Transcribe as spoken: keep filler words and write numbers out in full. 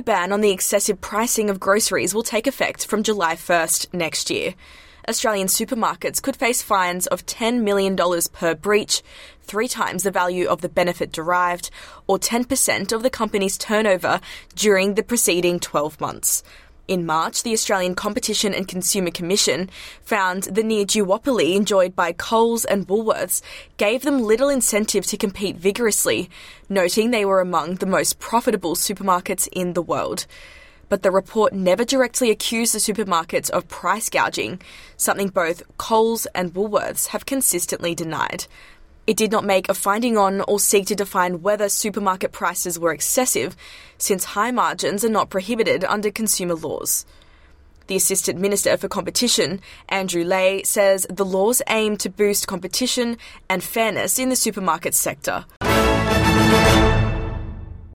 ban on the excessive pricing of groceries will take effect from July first next year. Australian supermarkets could face fines of ten million dollars per breach, three times the value of the benefit derived, or ten percent of the company's turnover during the preceding twelve months. In March, the Australian Competition and Consumer Commission found the near duopoly enjoyed by Coles and Woolworths gave them little incentive to compete vigorously, noting they were among the most profitable supermarkets in the world. But the report never directly accused the supermarkets of price gouging, something both Coles and Woolworths have consistently denied. It did not make a finding on or seek to define whether supermarket prices were excessive, since high margins are not prohibited under consumer laws. The Assistant Minister for Competition, Andrew Leigh, says the laws aim to boost competition and fairness in the supermarket sector.